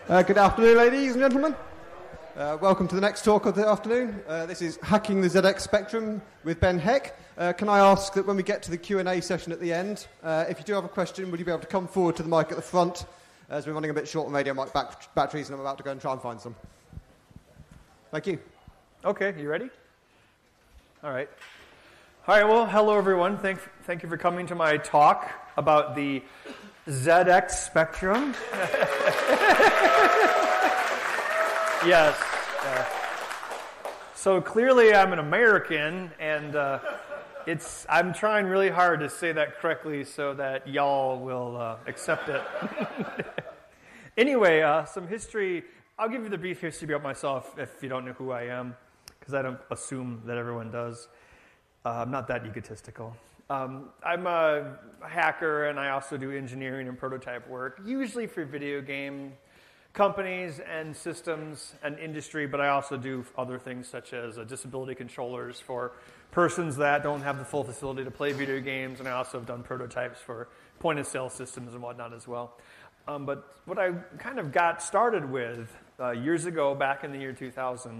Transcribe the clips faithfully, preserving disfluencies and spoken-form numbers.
Uh, good afternoon, ladies and gentlemen. Uh, welcome to the next talk of the afternoon. Uh, this is Hacking the Z X Spectrum with Ben Heck. Uh, can I ask that when we get to the Q and A session at the end, uh, if you do have a question, would you be able to come forward to the mic at the front, as we're running a bit short on radio mic back- batteries and I'm about to go and try and find some. Thank you. Okay, you ready? All right. All right, well, hello, everyone. Thank, thank you for coming to my talk about the Z X Spectrum. Yes. Uh, so clearly I'm an American, and uh, it's I'm trying really hard to say that correctly so that y'all will uh, accept it. Anyway, uh, some history. I'll give you the brief history about myself if you don't know who I am, because I don't assume that everyone does. Uh, I'm not that egotistical. Um, I'm a hacker, and I also do engineering and prototype work, usually for video game companies and systems and industry, but I also do other things such as uh, disability controllers for persons that don't have the full facility to play video games, and I also have done prototypes for point-of-sale systems and whatnot as well. Um, but what I kind of got started with uh, years ago, back in the year two thousand,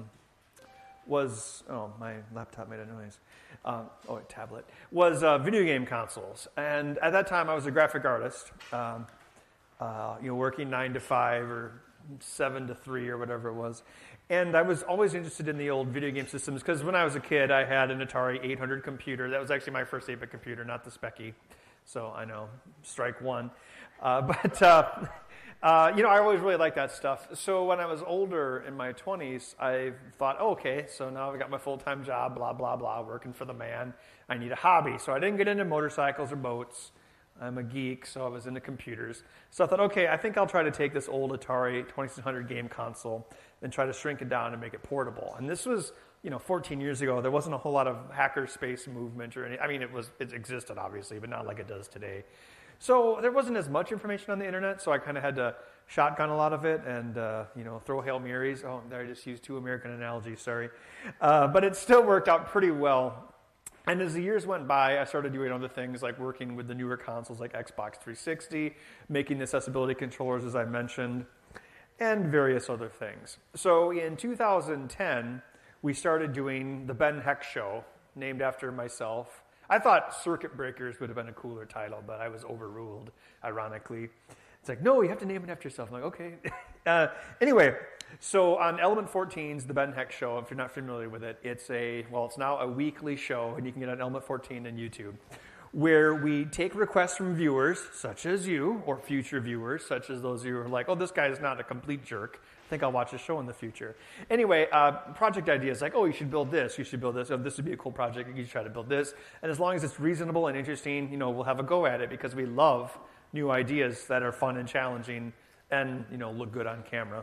was, oh, my laptop made a noise. Uh, oh, a tablet. Was uh, video game consoles. And at that time, I was a graphic artist, um, uh, you know, working nine to five or seven to three or whatever it was. And I was always interested in the old video game systems because when I was a kid, I had an Atari eight hundred computer. That was actually my first eight-bit computer, not the Speccy. So I know, strike one. Uh, but, uh, uh, you know, I always really liked that stuff. So when I was older, in my twenties, I thought, oh, okay, so now I've got my full-time job, blah, blah, blah, working for the man. I need a hobby. So I didn't get into motorcycles or boats. I'm a geek, so I was into computers. So I thought, okay, I think I'll try to take this old Atari twenty-six hundred game console and try to shrink it down and make it portable. And this was, you know, fourteen years ago. There wasn't a whole lot of hacker space movement or any. I mean, it was it existed obviously, but not like it does today. So there wasn't as much information on the internet. So I kind of had to shotgun a lot of it and uh, you know throw Hail Marys. Oh, there I just used two American analogies. Sorry, uh, but it still worked out pretty well. And as the years went by, I started doing other things like working with the newer consoles like Xbox three sixty, making accessibility controllers, as I mentioned, and various other things. So in two thousand ten, we started doing the Ben Heck Show, named after myself. I thought Circuit Breakers would have been a cooler title, but I was overruled, ironically. It's like, no, you have to name it after yourself. I'm like, okay. uh, anyway, so on Element fourteen's The Ben Heck Show, if you're not familiar with it, it's a, well, it's now a weekly show, and you can get it on Element fourteen and YouTube, where we take requests from viewers, such as you, or future viewers, such as those of you who are like, oh, this guy is not a complete jerk. I think I'll watch his show in the future. Anyway, uh, project ideas like, oh, you should build this, you should build this, oh, this would be a cool project, you should try to build this. And as long as it's reasonable and interesting, you know, we'll have a go at it because we love new ideas that are fun and challenging and, you know, look good on camera.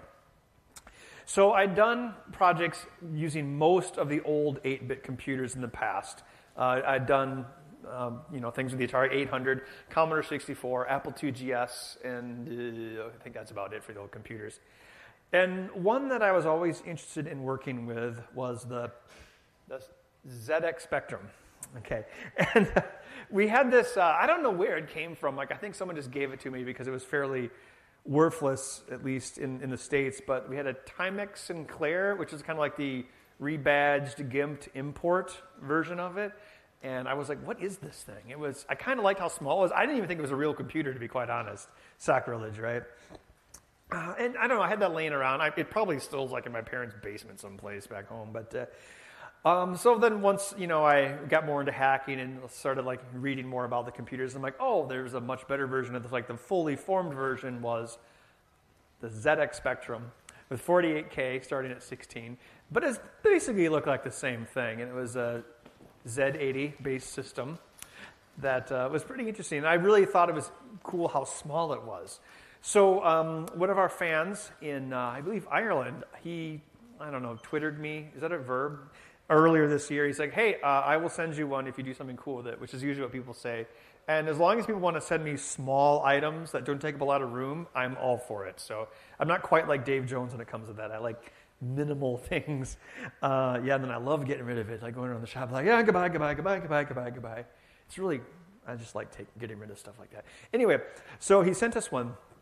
So I'd done projects using most of the old eight-bit computers in the past. Uh, I'd done, um, you know, things with the Atari eight hundred, Commodore sixty-four, Apple two G S, and uh, I think that's about it for the old computers. And one that I was always interested in working with was the, the Z X Spectrum. Okay, and uh, we had this, uh, I don't know where it came from. Like, I think someone just gave it to me because it was fairly worthless, at least in, in the States. But we had a Timex Sinclair, which is kind of like the rebadged, gimped import version of it. And I was like, what is this thing? It was, I kind of liked how small it was. I didn't even think it was a real computer, to be quite honest. Sacrilege, right? Uh, and I don't know, I had that laying around. I, it probably still is like in my parents' basement someplace back home. But uh, um, so then once, you know, I got more into hacking and started like reading more about the computers, I'm like, oh, there's a much better version of this. Like the fully formed version was the Z X Spectrum with forty-eight K starting at sixteen. But it basically looked like the same thing. And it was a Z eighty based system that uh, was pretty interesting. And I really thought it was cool how small it was. So um, one of our fans in, uh, I believe, Ireland, he, I don't know, Twittered me. Is that a verb? Earlier this year, he's like, hey, uh, I will send you one if you do something cool with it, which is usually what people say. And as long as people want to send me small items that don't take up a lot of room, I'm all for it. So I'm not quite like Dave Jones when it comes to that. I like minimal things. Uh, yeah, and then I love getting rid of it. Like going around the shop, like, yeah, goodbye, goodbye, goodbye, goodbye, goodbye, goodbye. It's really, I just like take, getting rid of stuff like that. Anyway, so he sent us one.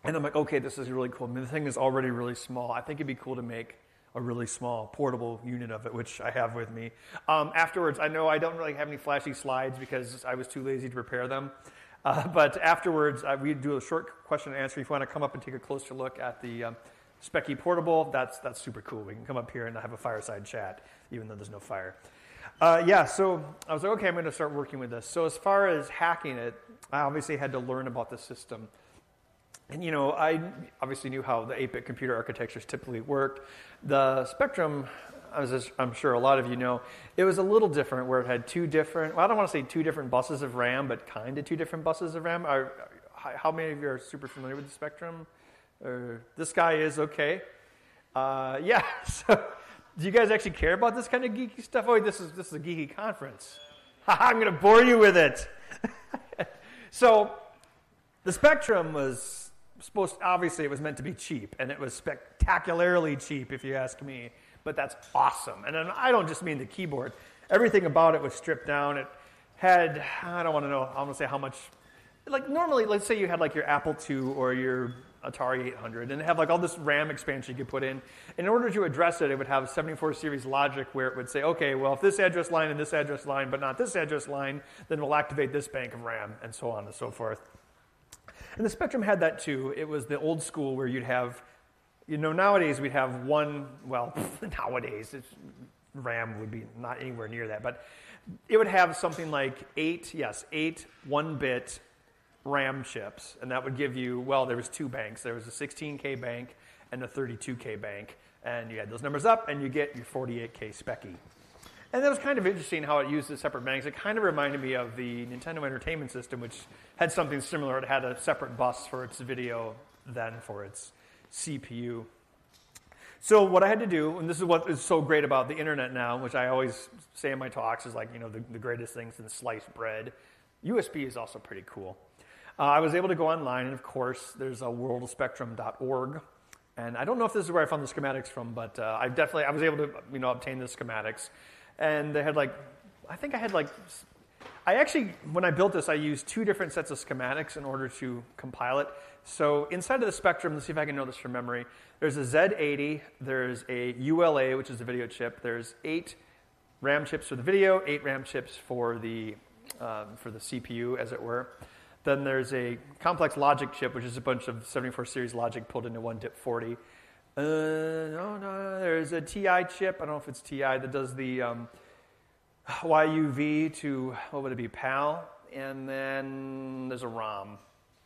And I'm like, okay, this is really cool. I mean, the thing is already really small. I think it'd be cool to make a really small portable unit of it, which I have with me. Um, afterwards, I know I don't really have any flashy slides because I was too lazy to prepare them. Uh, but afterwards, uh, we do a short question and answer. If you want to come up and take a closer look at the um, Speccy Portable, that's that's super cool. We can come up here and have a fireside chat, even though there's no fire. Uh, yeah, so I was like, okay, I'm going to start working with this. So as far as hacking it, I obviously had to learn about the system. And, you know, I obviously knew how the eight-bit computer architectures typically worked. The Spectrum, as I'm sure a lot of you know, it was a little different where it had two different, well, I don't want to say two different buses of RAM, but kind of two different buses of RAM. Are, how many of you are super familiar with the Spectrum? Or, this guy is, okay. Uh, yeah, so do you guys actually care about this kind of geeky stuff? Oh, this is, this is a geeky conference. I'm going to bore you with it. So the Spectrum was supposed, obviously it was meant to be cheap, and it was spectacularly cheap if you ask me, but that's awesome. And then I don't just mean the keyboard. Everything about it was stripped down. It had, I don't want to know, I want to say how much, like normally, let's say you had like your Apple two or your Atari eight hundred, and it had like all this RAM expansion you could put in. In order to address it, it would have seventy-four series logic where it would say, okay, well, if this address line and this address line, but not this address line, then we'll activate this bank of RAM, and so on and so forth. And the Spectrum had that too. It was the old school where you'd have, you know, nowadays we'd have one, well, nowadays it's, RAM would be not anywhere near that, but it would have something like eight, yes, eight one-bit RAM chips, and that would give you, well, there was two banks. There was a sixteen K bank and a thirty-two K bank, and you add those numbers up, and you get your forty-eight K Speccy. And that was kind of interesting how it used the separate banks. It kind of reminded me of the Nintendo Entertainment System, which had something similar. It had a separate bus for its video than for its C P U. So what I had to do, and this is what is so great about the internet now, which I always say in my talks is like, you know, the, the greatest thing since sliced bread. U S B is also pretty cool. Uh, I was able to go online, and of course, there's a world of spectrum dot org. And I don't know if this is where I found the schematics from, but uh, I definitely, I was able to, you know, obtain the schematics. And they had like, I think I had like, I actually, when I built this, I used two different sets of schematics in order to compile it. So inside of the Spectrum, let's see if I can know this from memory, there's a Z eighty, there's a U L A, which is the video chip, there's eight RAM chips for the video, eight RAM chips for the, um, for the C P U, as it were. Then there's a complex logic chip, which is a bunch of seventy-four series logic pulled into one D I P forty. Uh, no, no, there's a T I chip, I don't know if it's T I, that does the um, Y U V to, what would it be, PAL, and then there's a ROM.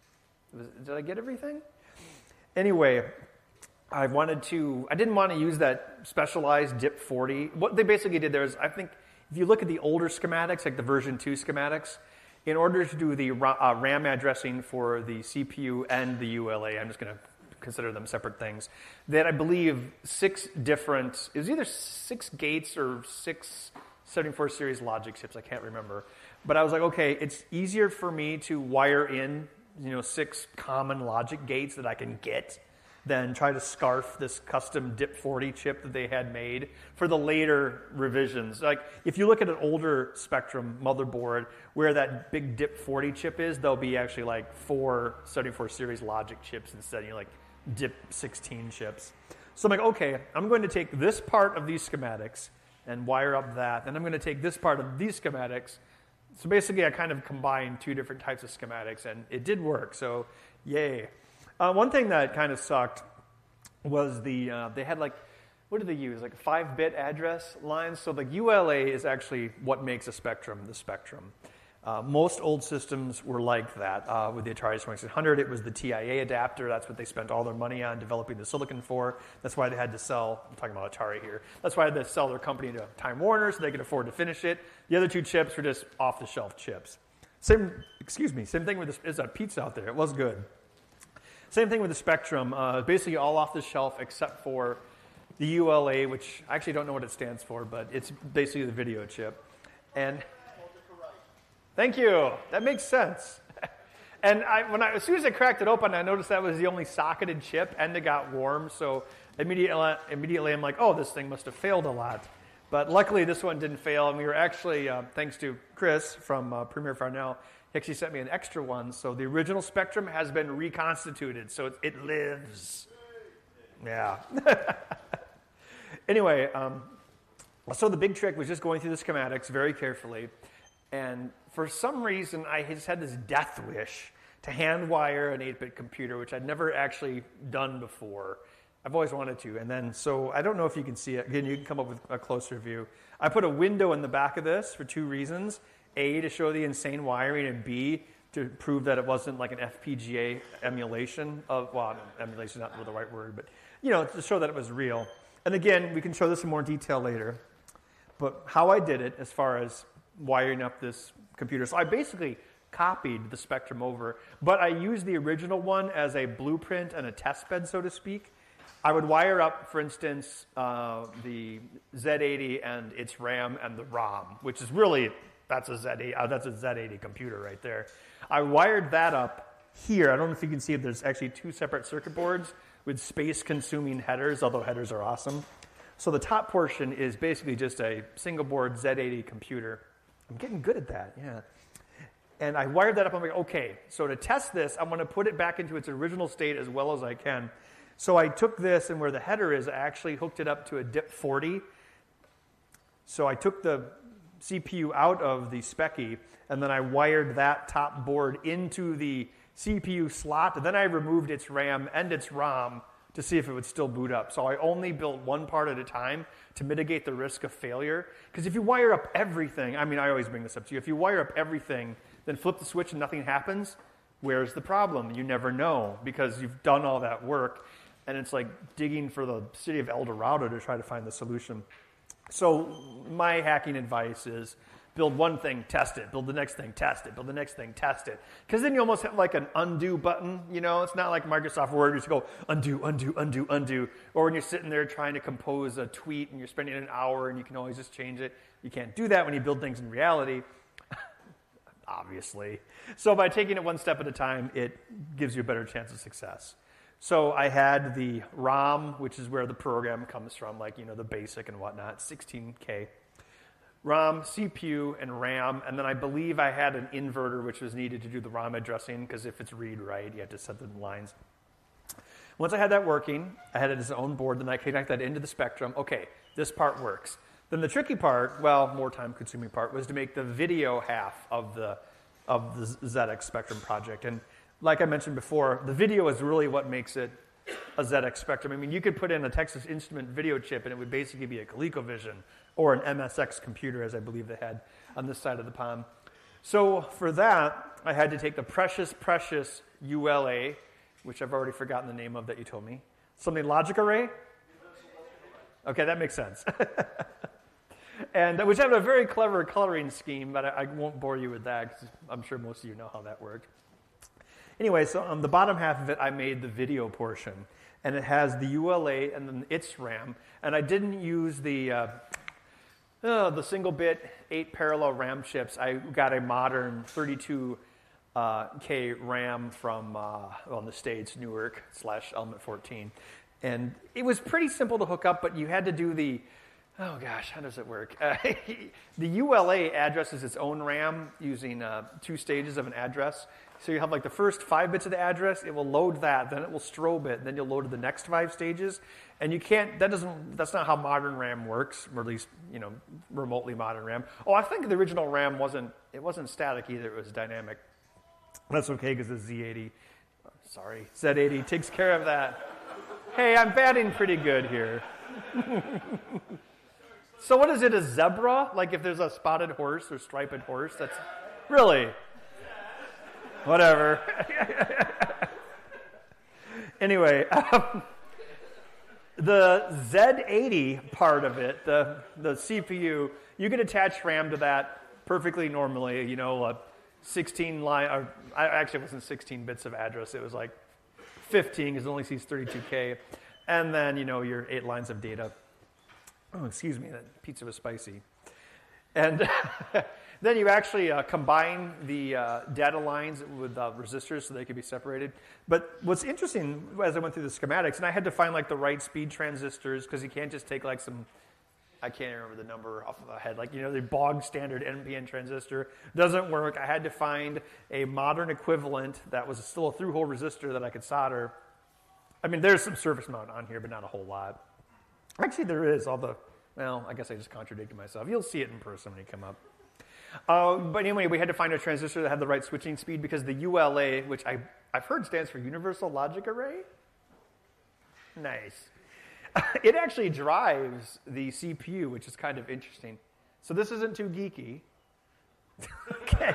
Did I get everything? Anyway, I wanted to, I didn't want to use that specialized D I P forty. What they basically did there is, I think, if you look at the older schematics, like the version two schematics, in order to do the uh, RAM addressing for the C P U and the U L A, I'm just going to consider them separate things, that I believe six different, it was either six gates or six seventy-four series logic chips, I can't remember. But I was like, okay, it's easier for me to wire in, you know, six common logic gates that I can get than try to scarf this custom D I P forty chip that they had made for the later revisions. Like, if you look at an older Spectrum motherboard where that big D I P forty chip is, there'll be actually like four seventy-four series logic chips instead of, you know, like D I P sixteen chips. So I'm like, okay, I'm going to take this part of these schematics and wire up that, and I'm going to take this part of these schematics. So basically, I kind of combined two different types of schematics, and it did work, so yay. Uh, one thing that kind of sucked was the, uh, they had like, what did they use? Like five-bit address lines. So the U L A is actually what makes a Spectrum the Spectrum. Uh, most old systems were like that. Uh, with the Atari twenty-six hundred, it was the T I A adapter. That's what they spent all their money on developing the silicon for. That's why they had to sell, I'm talking about Atari here, that's why they had to sell their company to Time Warner so they could afford to finish it. The other two chips were just off-the-shelf chips. Same, excuse me, same thing with this, there's a pizza out there. It was good. Same thing with the Spectrum, uh, basically all off the shelf except for the U L A, which I actually don't know what it stands for, but it's basically the video chip. And thank you. That makes sense. And I, when I, as soon as I cracked it open, I noticed that was the only socketed chip, and it got warm. So immediately, immediately I'm like, oh, this thing must have failed a lot. But luckily, this one didn't fail, and we were actually, uh, thanks to Chris from uh, Premier Farnell, He actually sent me an extra one, so the original Spectrum has been reconstituted, so it, it lives. Yeah. Anyway, um, so the big trick was just going through the schematics very carefully, and for some reason, I just had this death wish to hand wire an eight-bit computer, which I'd never actually done before. I've always wanted to. And then, so I don't know if you can see it. Again, you can come up with a closer view. I put a window in the back of this for two reasons. A, to show the insane wiring, and B, to prove that it wasn't like an F P G A emulation of, well, emulation is not the right word, but, you know, to show that it was real. And again, we can show this in more detail later. But how I did it as far as wiring up this computer. So I basically copied the Spectrum over, but I used the original one as a blueprint and a test bed, so to speak. I would wire up, for instance, uh, the Z eighty and its RAM and the ROM, which is really, that's a Z eighty, uh, that's a Z eighty computer right there. I wired that up here. I don't know if you can see it. There's actually two separate circuit boards with space-consuming headers, although headers are awesome. So the top portion is basically just a single-board Z eighty computer. I'm getting good at that, yeah. And I wired that up. I'm like, okay, so to test this, I'm going to put it back into its original state as well as I can. So I took this, and where the header is, I actually hooked it up to a D I P forty. So I took the C P U out of the Speccy, and then I wired that top board into the C P U slot. And then I removed its RAM and its ROM to see if it would still boot up. So I only built one part at a time to mitigate the risk of failure. Because if you wire up everything, I mean, I always bring this up to you. If you wire up everything, then flip the switch and nothing happens, where's the problem? You never know because you've done all that work. And it's like digging for the city of El Dorado to try to find the solution. So my hacking advice is build one thing, test it. Build the next thing, test it. Build the next thing, test it. Because then you almost have like an undo button. You know, it's not like Microsoft Word. You just go undo, undo, undo, undo. Or when you're sitting there trying to compose a tweet and you're spending an hour and you can always just change it. You can't do that when you build things in reality. Obviously. So by taking it one step at a time, it gives you a better chance of success. So I had the ROM, which is where the program comes from, like, you know, the basic and whatnot, sixteen K. ROM, C P U, and RAM, and then I believe I had an inverter, which was needed to do the ROM addressing, because if it's read-write, you have to set the lines. Once I had that working, I had it as its own board, then I connect that into the Spectrum. Okay, this part works. Then the tricky part, well, more time-consuming part, was to make the video half of the of the Z X Spectrum project. And like I mentioned before, the video is really what makes it a Z X Spectrum. I mean, you could put in a Texas Instrument video chip, and it would basically be a ColecoVision or an M S X computer, as I believe they had on this side of the pond. So for that, I had to take the precious, precious U L A, which I've already forgotten the name of that you told me. Something Logic Array? Okay, that makes sense. And which had a very clever coloring scheme, but I, I won't bore you with that because I'm sure most of you know how that worked. Anyway, so on the bottom half of it, I made the video portion, and it has the U L A and then its RAM, and I didn't use the uh, uh, the single-bit eight parallel RAM chips. I got a modern thirty-two K RAM from uh, well, in the States, Newark slash Element fourteen, and it was pretty simple to hook up, but you had to do the Oh gosh, how does it work? Uh, the U L A addresses its own RAM using uh, two stages of an address. So you have like the first five bits of the address, it will load that, then it will strobe it, then you'll load the next five stages. And you can't, that doesn't, that's not how modern RAM works, or at least, you know, remotely modern RAM. Oh, I think the original RAM wasn't, it wasn't static either, it was dynamic. That's okay because the Z eighty, sorry, Z eighty takes care of that. Hey, I'm batting pretty good here. So what is it, a zebra? Like if there's a spotted horse or striped horse? That's really? Whatever. Anyway, um, the Z eighty part of it, the, the C P U, you can attach RAM to that perfectly normally. You know, a sixteen line, or I actually it wasn't sixteen bits of address. It was like fifteen because it only sees thirty-two K. And then, you know, your eight lines of data. Oh, excuse me, that pizza was spicy. And then you actually uh, combine the uh, data lines with uh, resistors so they could be separated. But what's interesting, as I went through the schematics, and I had to find like the right speed transistors because you can't just take like some I can't remember the number off of my head. Like, you know, the bog standard N P N transistor doesn't work. I had to find a modern equivalent that was still a through-hole resistor that I could solder. I mean, there's some surface mount on here, but not a whole lot. Actually, there is. All the, well, I guess I just contradicted myself. You'll see it in person when you come up. Uh, but anyway, we had to find a transistor that had the right switching speed because the U L A, which I, I've heard stands for Universal Logic Array. Nice. It actually drives the C P U, which is kind of interesting. So this isn't too geeky. Okay.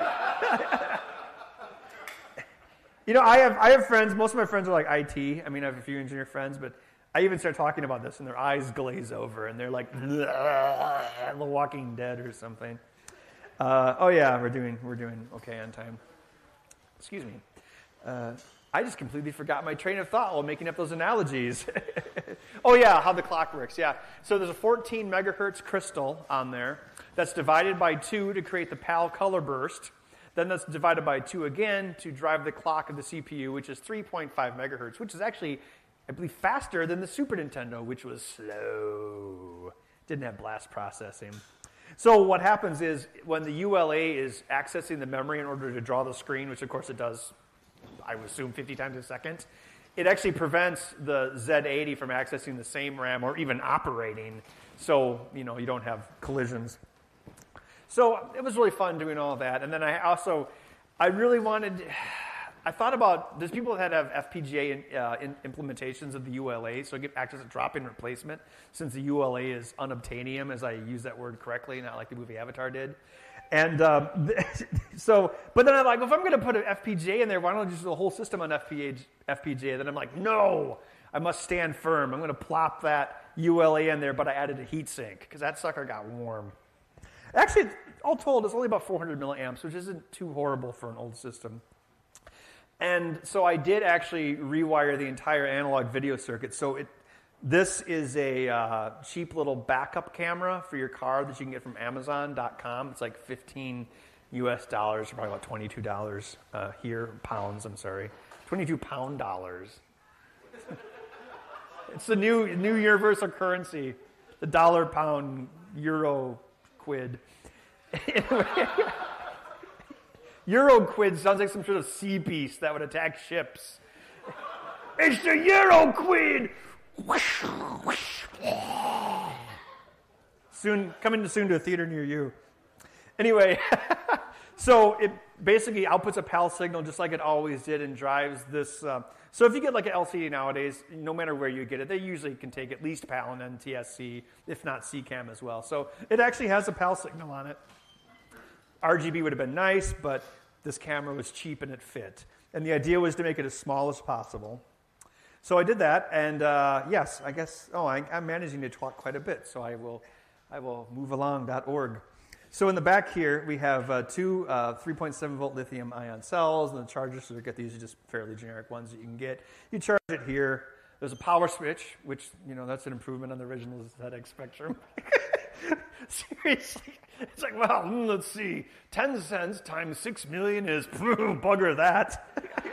You know, I have I have friends. Most of my friends are like I T. I mean, I have a few engineer friends, but I even start talking about this, and their eyes glaze over, and they're like, The Walking Dead or something. Uh, oh yeah, we're doing we're doing okay on time. Excuse me. Uh, I just completely forgot my train of thought while making up those analogies. Oh yeah, how the clock works. Yeah. So there's a fourteen megahertz crystal on there that's divided by two to create the P A L color burst. Then that's divided by two again to drive the clock of the C P U, which is three point five megahertz, which is actually, I believe, faster than the Super Nintendo, which was slow. Didn't have blast processing. So what happens is when the U L A is accessing the memory in order to draw the screen, which of course it does, I would assume fifty times a second, it actually prevents the Z eighty from accessing the same RAM or even operating, so you know you don't have collisions. So it was really fun doing all of that. And then I also, I really wanted, I thought about, there's people that have F P G A in, uh, in implementations of the U L A, so I get access to drop-in replacement, since the U L A is unobtainium, as I use that word correctly, not like the movie Avatar did. And um, so, but then I'm like, well, if I'm going to put an F P G A in there, why don't I just do the whole system on F P G A? Then I'm like, no, I must stand firm. I'm going to plop that U L A in there, but I added a heatsink, because that sucker got warm. Actually, all told, it's only about four hundred milliamps, which isn't too horrible for an old system. And so I did actually rewire the entire analog video circuit. So it, this is a uh, cheap little backup camera for your car that you can get from Amazon dot com. It's like fifteen U S dollars, probably about twenty-two dollars uh, here, pounds, I'm sorry. twenty-two pound dollars. It's the new new universal currency, the dollar, pound, euro, quid. Euro quid sounds like some sort of sea beast that would attack ships. It's the Euro quid! Soon, coming soon to a theater near you. Anyway, so it basically outputs a P A L signal just like it always did and drives this. Uh, so if you get like an L C D nowadays, no matter where you get it, they usually can take at least P A L and N T S C, if not C CAM as well. So it actually has a P A L signal on it. R G B would have been nice, but this camera was cheap and it fit. And the idea was to make it as small as possible. So I did that, and uh, yes, I guess, oh, I, I'm managing to talk quite a bit, so I will, I will move along dot org. So in the back here, we have uh, two uh, three point seven volt lithium ion cells, and the chargers, so get these are just fairly generic ones that you can get. You charge it here. There's a power switch, which, you know, that's an improvement on the original Z X Spectrum. Seriously. It's like, well, mm, let's see. ten cents times six million is, bugger that.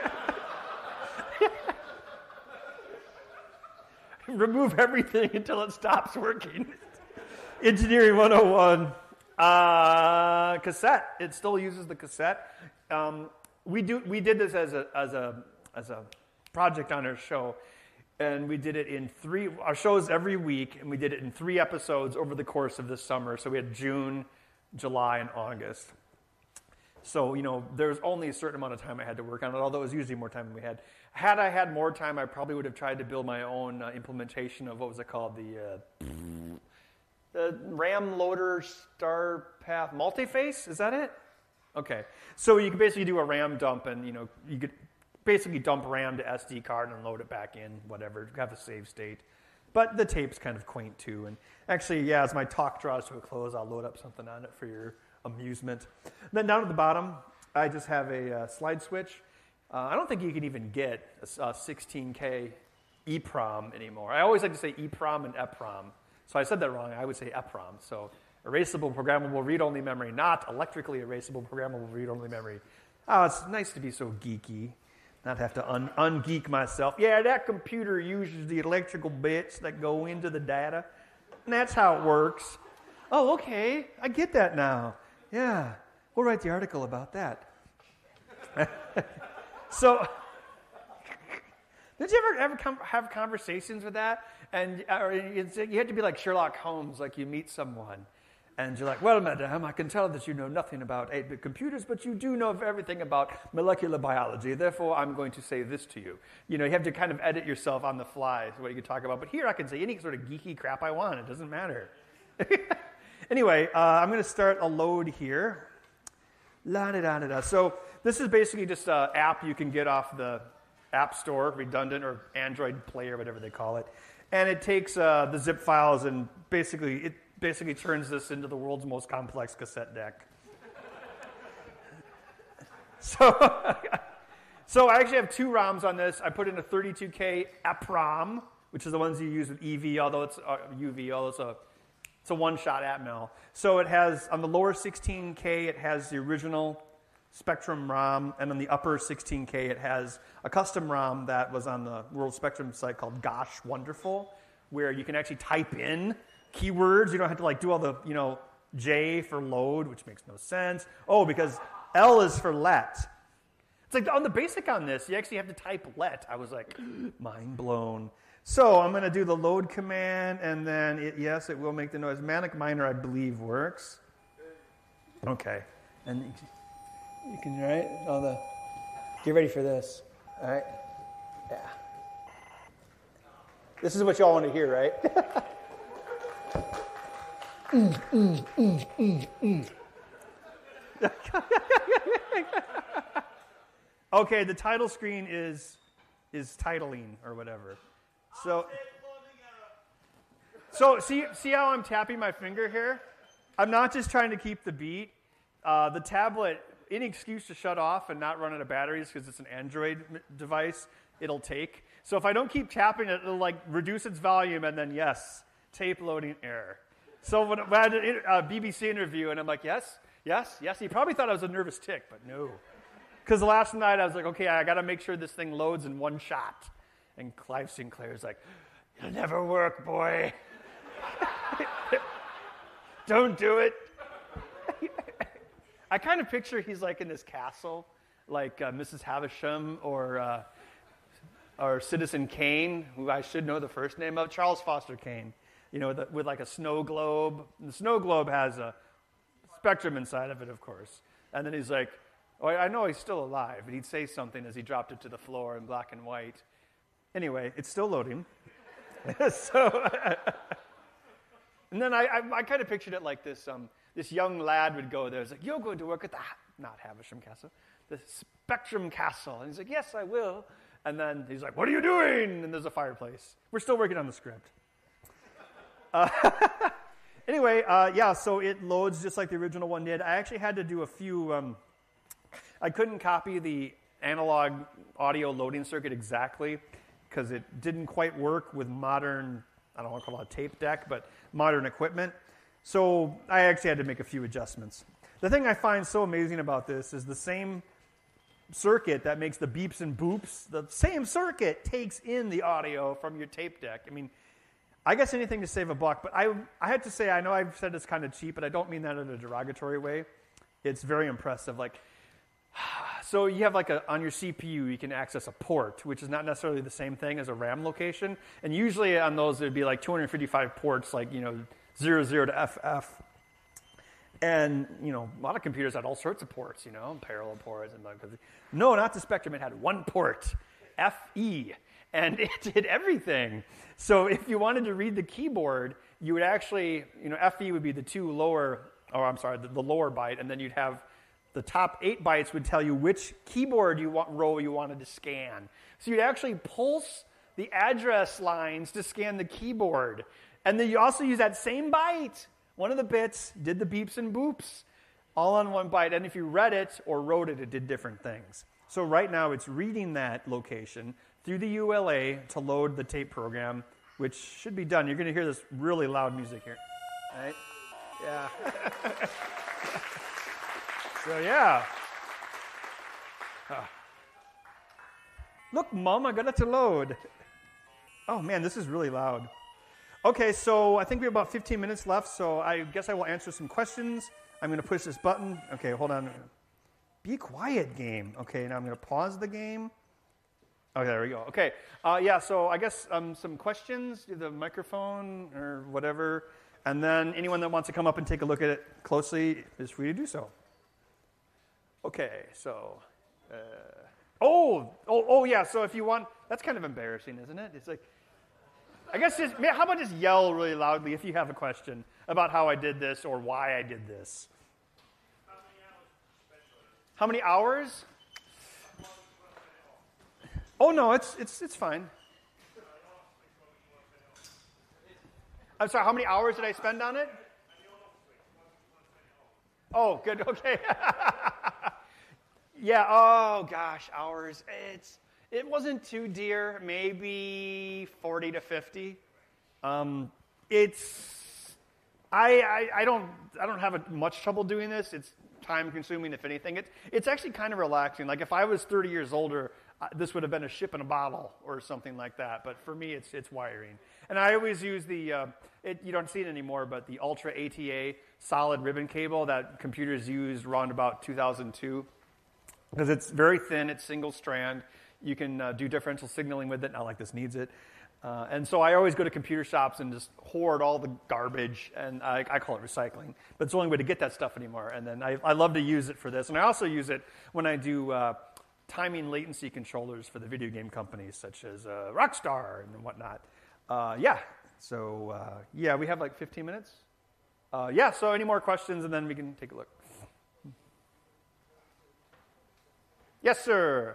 Remove everything until it stops working. Engineering one oh one. Uh, cassette. It still uses the cassette. Um, we do. We did this as a as a as a project on our show, and we did it in three. Our shows every week, and we did it in three episodes over the course of this summer. So we had June, July, and August. So, you know, there's only a certain amount of time I had to work on it, although it was usually more time than we had. Had I had more time, I probably would have tried to build my own uh, implementation of, what was it called, the uh, the RAM loader star path multiface. Is that it? Okay. So you can basically do a RAM dump, and, you know, you could basically dump RAM to S D card and load it back in, whatever, have a save state. But the tape's kind of quaint, too. And actually, yeah, as my talk draws to a close, I'll load up something on it for your amusement. And then down at the bottom, I just have a uh, slide switch. Uh, I don't think you can even get a, a sixteen K EEPROM anymore. I always like to say EEPROM and EPROM. So I said that wrong. I would say EPROM. So erasable programmable read-only memory, not electrically erasable programmable read-only memory. Oh, it's nice to be so geeky, not have to un- ungeek myself. Yeah, that computer uses the electrical bits that go into the data. And that's how it works. Oh, okay. I get that now. Yeah. We'll write the article about that. So, did you ever ever come, have conversations with that? And or it's, you had to be like Sherlock Holmes, like you meet someone. And you're like, well, madam, I can tell that you know nothing about eight-bit computers, but you do know everything about molecular biology. Therefore, I'm going to say this to you. You know, you have to kind of edit yourself on the fly is what you can talk about. But here I can say any sort of geeky crap I want. It doesn't matter. Anyway, uh, I'm going to start a load here. La-da-da-da-da. So this is basically just an app you can get off the App Store, redundant, or Android Play, or whatever they call it. And it takes uh, the zip files and basically it basically turns this into the world's most complex cassette deck. so, so I actually have two ROMs on this. I put in a thirty-two K AppROM, which is the ones you use with E V, although it's uh, U V, although it's a it's a one-shot Atmel. So it has on the lower sixteen K, it has the original Spectrum ROM, and on the upper sixteen K, it has a custom ROM that was on the World Spectrum site called Gosh Wonderful, where you can actually type in keywords. You don't have to like do all the, you know, J for load, which makes no sense. Oh, because L is for let. It's like on the basic on this, you actually have to type let. I was like, mind blown. So I'm going to do the load command, and then it, yes, it will make the noise. Manic Miner, I believe, works. Okay, and you can right all the. Get ready for this. All right. Yeah. This is what y'all want to hear, right? mm, mm, mm, mm, mm. Okay, the title screen is is titling or whatever. So, so see see how I'm tapping my finger here? I'm not just trying to keep the beat. Uh, the tablet, any excuse to shut off and not run out of batteries because it's an Android device, it'll take. So if I don't keep tapping it, it'll like reduce its volume and then yes, tape loading error. So when, when I did a B B C interview and I'm like, yes, yes, yes. He probably thought I was a nervous tick, but no. Because last night I was like, okay, I got to make sure this thing loads in one shot. And Clive Sinclair's like, it'll never work, boy. Don't do it. I kind of picture he's like in this castle, like uh, Missus Havisham or uh, or Citizen Kane, who I should know the first name of, Charles Foster Kane, you know, the, with like a snow globe. And the snow globe has a spectrum inside of it, of course. And then he's like, oh, I know he's still alive. And he'd say something as he dropped it to the floor in black and white. Anyway, it's still loading. so, and then I, I, I kind of pictured it like this. Um, this young lad would go there. He's like, you're going to work at the, ha- not Havisham Castle, the Spectrum Castle. And he's like, yes, I will. And then he's like, what are you doing? And there's a fireplace. We're still working on the script. Uh, anyway, uh, yeah, so it loads just like the original one did. I actually had to do a few, um, I couldn't copy the analog audio loading circuit exactly because it didn't quite work with modern, I don't want to call it a tape deck, but modern equipment. So I actually had to make a few adjustments. The thing I find so amazing about this is the same circuit that makes the beeps and boops, the same circuit takes in the audio from your tape deck. I mean, I guess anything to save a buck, but I I had to say, I know I've said it's kind of cheap, but I don't mean that in a derogatory way. It's very impressive. Like, so you have like a, on your C P U, you can access a port, which is not necessarily the same thing as a RAM location. And usually on those, it would be like two hundred fifty-five ports, like, you know, zero, zero to F F. And, you know, a lot of computers had all sorts of ports, you know, parallel ports. And no, not the Spectrum. It had one port, F E, and it did everything. So if you wanted to read the keyboard, you would actually, you know, F E would be the two lower, or I'm sorry, the, the lower byte, and then you'd have the top eight bytes would tell you which keyboard you want, row you wanted to scan. So you'd actually pulse the address lines to scan the keyboard. And then you also use that same byte. One of the bits did the beeps and boops all on one byte. And if you read it or wrote it, it did different things. So right now it's reading that location through the U L A to load the tape program, which should be done. You're going to hear this really loud music here. All right? Yeah. So, yeah. Oh. Look, Mom, I got it to load. Oh, man, this is really loud. Okay, so I think we have about fifteen minutes left, so I guess I will answer some questions. I'm going to push this button. Okay, hold on. Be quiet, game. Okay, now I'm going to pause the game. Okay, there we go. Okay, uh, yeah, so I guess um, some questions, do the microphone or whatever, and then anyone that wants to come up and take a look at it closely is free to do so. Okay, so, uh, oh, oh, oh, yeah, so if you want, that's kind of embarrassing, isn't it? It's like, I guess just, how about just yell really loudly if you have a question about how I did this or why I did this. How many hours? Oh no, it's it's it's fine. I'm sorry, how many hours did I spend on it? Oh, good, okay. Yeah, oh gosh, hours. It's it wasn't too dear, maybe forty to fifty. Um, it's I, I I don't I don't have a, much trouble doing this. It's time consuming, if anything. It's it's actually kind of relaxing. Like if I was thirty years older, uh, this would have been a ship in a bottle or something like that. But for me, it's it's wiring. And I always use the uh, it, you don't see it anymore, but the Ultra A T A solid ribbon cable that computers used around about two thousand two, because it's very thin. It's single strand. You can uh, do differential signaling with it. Not like this needs it. Uh, and so I always go to computer shops and just hoard all the garbage, and I, I call it recycling. But it's the only way to get that stuff anymore. And then I, I love to use it for this. And I also use it when I do uh, timing latency controllers for the video game companies, such as uh, Rockstar and whatnot. Uh, yeah, so uh, yeah, we have like fifteen minutes. Uh, yeah, so any more questions, and then we can take a look. Yes, sir.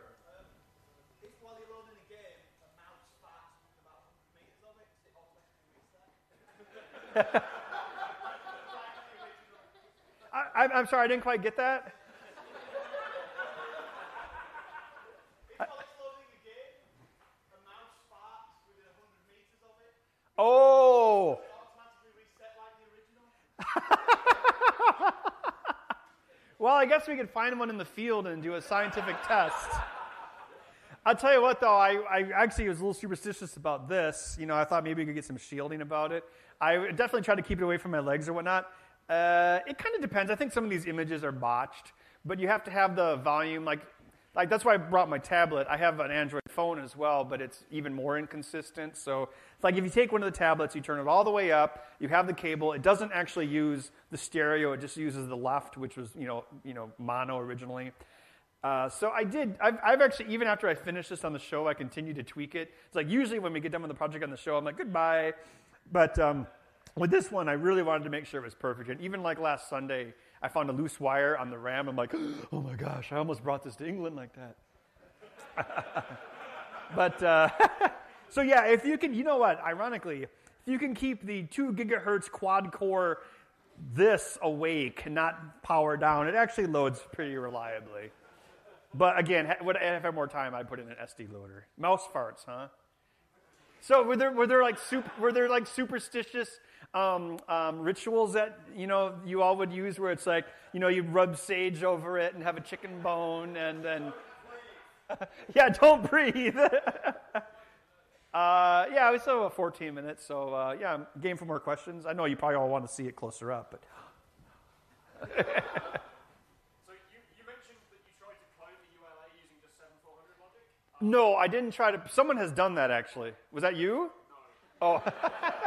I, I'm sorry, I didn't quite get that. I, oh. Well, I guess we could find one in the field and do a scientific test. I'll tell you what, though, I, I actually was a little superstitious about this. You know, I thought maybe we could get some shielding about it. I definitely try to keep it away from my legs or whatnot. Uh, it kind of depends. I think some of these images are botched, but you have to have the volume. Like, like that's why I brought my tablet. I have an Android phone as well, but it's even more inconsistent. So it's like if you take one of the tablets, you turn it all the way up, you have the cable. It doesn't actually use the stereo. It just uses the left, which was, you know, you know, mono originally. Uh, so I did, I've, I've actually, even after I finished this on the show, I continue to tweak it. It's like usually when we get done with the project on the show, I'm like, goodbye. But um, with this one, I really wanted to make sure it was perfect. And even like last Sunday, I found a loose wire on the RAM. I'm like, oh my gosh, I almost brought this to England like that. But, uh, so yeah, if you can, you know what, ironically, if you can keep the two gigahertz quad core this awake, not power down, it actually loads pretty reliably. But again, if I had more time, I'd put in an S D loader. Mouse farts, huh? So were there were there like super, were there like superstitious um, um, rituals that you know you all would use where it's like you know you rub sage over it and have a chicken bone and then yeah, don't breathe. uh, yeah, we still have fourteen minutes, so uh, yeah, I'm game for more questions. I know you probably all want to see it closer up, but. No, I didn't try to. Someone has done that, actually. Was that you? No. Oh.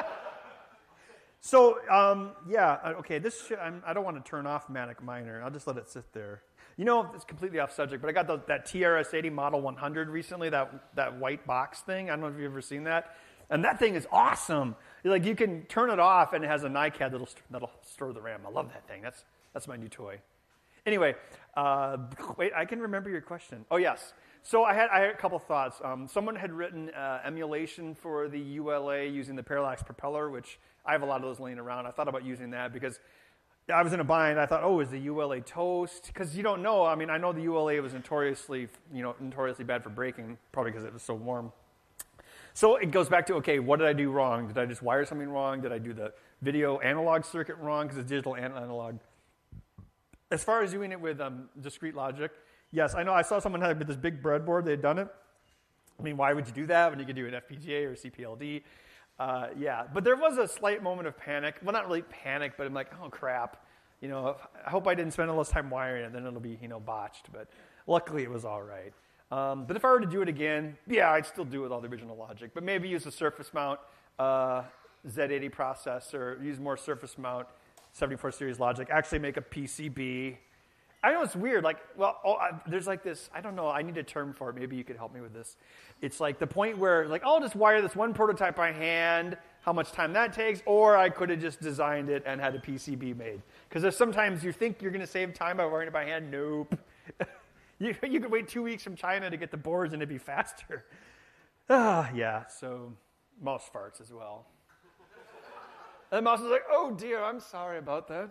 So, um, yeah, okay, this should, I'm, I don't want to turn off Manic Miner. I'll just let it sit there. You know, it's completely off subject, but I got the, that T R S eighty Model one hundred recently, that, that white box thing. I don't know if you've ever seen that. And that thing is awesome. Like, you can turn it off, and it has a NiCad that'll, that'll store the RAM. I love that thing. That's, that's my new toy. Anyway, uh, wait, I can remember your question. Oh, yes. So I had I had a couple thoughts. Um, someone had written uh, emulation for the U L A using the Parallax propeller, which I have a lot of those laying around. I thought about using that because I was in a bind. I thought, oh, is the U L A toast? Because you don't know. I mean, I know the U L A was notoriously, you know, notoriously bad for braking, probably because it was so warm. So it goes back to, okay, what did I do wrong? Did I just wire something wrong? Did I do the video analog circuit wrong because it's digital and analog? As far as doing it with um, discrete logic, yes, I know I saw someone had this big breadboard. They had done it. I mean, why would you do that when you could do an F P G A or C P L D? Uh, yeah, but there was a slight moment of panic. Well, not really panic, but I'm like, oh crap. You know, I hope I didn't spend all this time wiring it, then it'll be, you know, botched. But luckily it was all right. Um, but if I were to do it again, yeah, I'd still do it with all the original logic. But maybe use a surface mount uh, Z eighty processor, use more surface mount seventy-four series logic, actually make a P C B. I know it's weird. Like, well, oh, I, there's like this, I don't know, I need a term for it. Maybe you could help me with this. It's like the point where, like, oh, I'll just wire this one prototype by hand, how much time that takes, or I could have just designed it and had a P C B made. Because there's sometimes you think you're going to save time by wiring it by hand. Nope. you, you could wait two weeks from China to get the boards and it'd be faster. Ah, yeah, so mouse farts as well. And the mouse is like, oh dear, I'm sorry about that.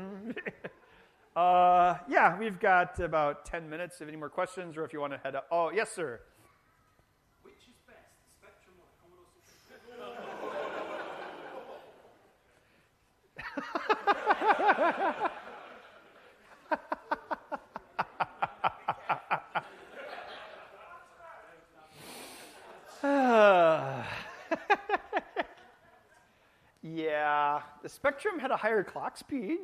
uh, yeah, we've got about ten minutes. If any more questions or if you want to head up. Oh, yes, sir. Which is best, the Spectrum or the Commodore sixty-four? Yeah, the Spectrum had a higher clock speed.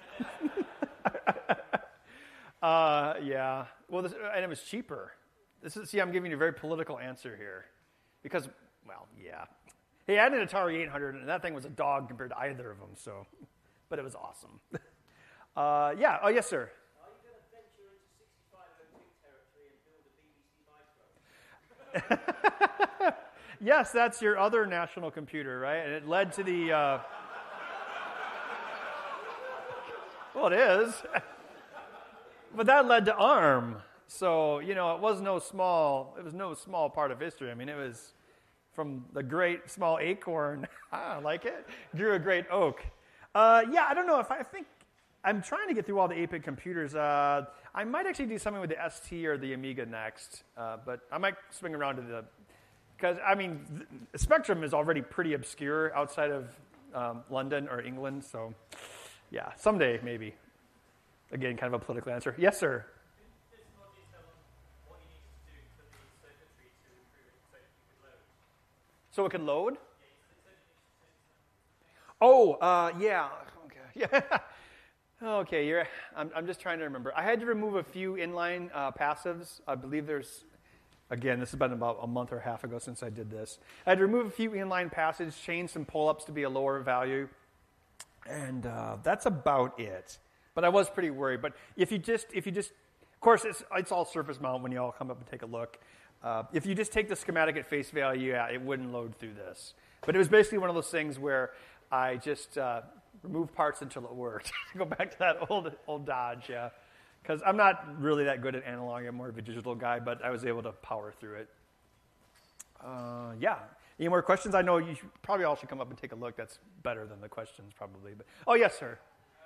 uh, yeah, well, this, and it was cheaper. This is, see, I'm giving you a very political answer here. Because, well, yeah. He had an Atari eight hundred, and that thing was a dog compared to either of them, so, but it was awesome. uh, yeah, oh, yes, sir. Are you going to venture into sixty-five oh two territory and build a B B C Micro? Yes, that's your other national computer, right? And it led to the, uh... well, it is. But that led to ARM. So, you know, it was no small, it was no small part of history. I mean, it was from the great small acorn, I like it, grew a great oak. Uh, yeah, I don't know if I, I think, I'm trying to get through all the eight-bit computers. Uh, I might actually do something with the S T or the Amiga next, uh, but I might swing around to the, because, I mean, the Spectrum is already pretty obscure outside of um, London or England, so yeah, someday maybe. Again, kind of a political answer. Yes, sir? There's more detail on what you need to do for the circuitry to improve it so you can load. So it can load? Yeah, Oh, uh, yeah. Okay. Yeah. Okay. You're. I'm. I'm just trying to remember. I had to remove a few inline uh, passives. I believe there's. Again, this has been about a month or a half ago since I did this. I had to remove a few inline passages, change some pull-ups to be a lower value, and uh, that's about it. But I was pretty worried. But if you just, if you just, of course, it's it's all surface mount when you all come up and take a look. Uh, if you just take the schematic at face value, yeah, it wouldn't load through this. But it was basically one of those things where I just uh, removed parts until it worked. Go back to that old old Dodge, yeah. Because I'm not really that good at analog. I'm more of a digital guy, but I was able to power through it. Uh, yeah. Any more questions? I know you should, probably all should come up and take a look. That's better than the questions, probably. But oh, yes, sir.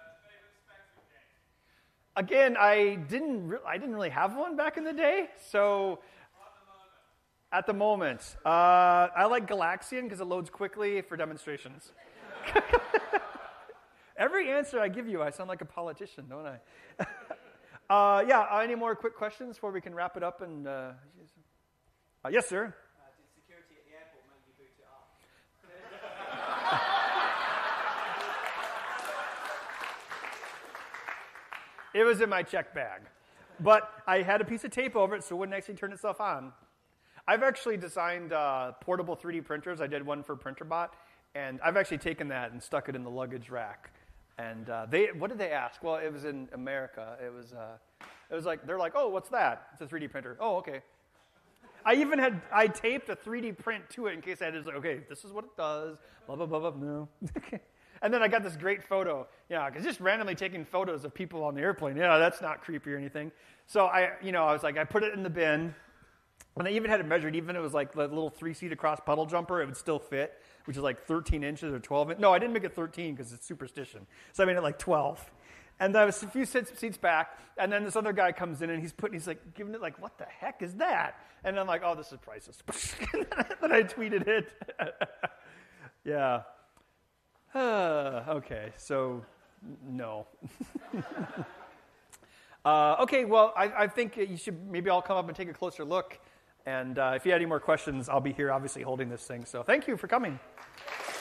Again, I didn't. Re- I didn't really have one back in the day, so. At the moment, uh, I like Galaxian because it loads quickly for demonstrations. Every answer I give you, I sound like a politician, don't I? uh, yeah. Uh, any more quick questions before we can wrap it up? And uh, uh, yes, sir. Uh, did security at the airport make you boot it up? It was in my check bag, but I had a piece of tape over it so it wouldn't actually turn itself on. I've actually designed uh, portable three D printers. I did one for PrinterBot, and I've actually taken that and stuck it in the luggage rack. And uh, they, what did they ask? Well, it was in America. It was, uh, it was like they're like, "Oh, what's that?" It's a three D printer. Oh, okay. I even had I taped a three D print to it in case I had to like, okay, this is what it does. Blah blah blah blah. No. And then I got this great photo. Yeah, because just randomly taking photos of people on the airplane. Yeah, that's not creepy or anything. So I, you know, I was like, I put it in the bin. And I even had it measured, even if it was like the little three-seat across puddle jumper, it would still fit, which is like thirteen inches or twelve inches. No, I didn't make it thirteen because it's superstition. So I made it like twelve. And I was a few seats, seats back, and then this other guy comes in, and he's putting, he's like giving it like, what the heck is that? And I'm like, oh, this is priceless. Then I tweeted it. Yeah. Uh, okay, so no. uh, okay, well, I, I think you should maybe I'll come up and take a closer look. And uh, if you had any more questions, I'll be here obviously holding this thing. So thank you for coming.